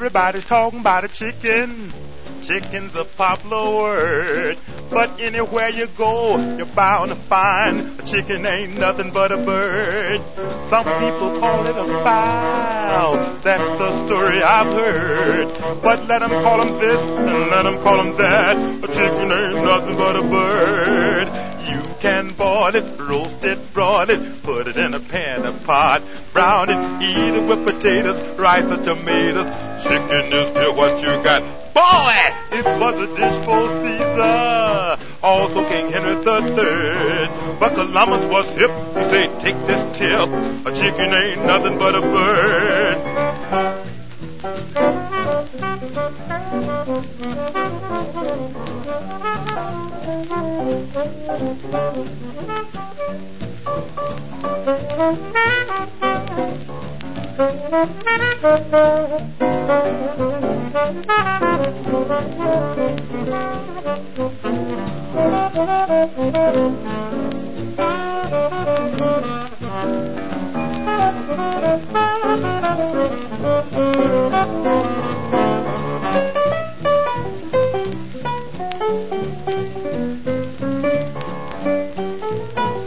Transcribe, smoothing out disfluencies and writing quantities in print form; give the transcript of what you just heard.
Everybody's talking about a chicken. Chicken's a popular word, but anywhere you go, you're bound to find a chicken ain't nothing but a bird. Some people call it a fowl, that's the story I've heard. But let them call them this and let them call them that, a chicken ain't nothing but a bird. You can boil it, roast it, broil it, put it in a pan or pot, brown it, eat it with potatoes, rice or tomatoes. Chicken is still what you got. Boy, it was a dish for Caesar, also King Henry III. But Columbus was hip, he said, take this tip, a chicken ain't nothing but a bird.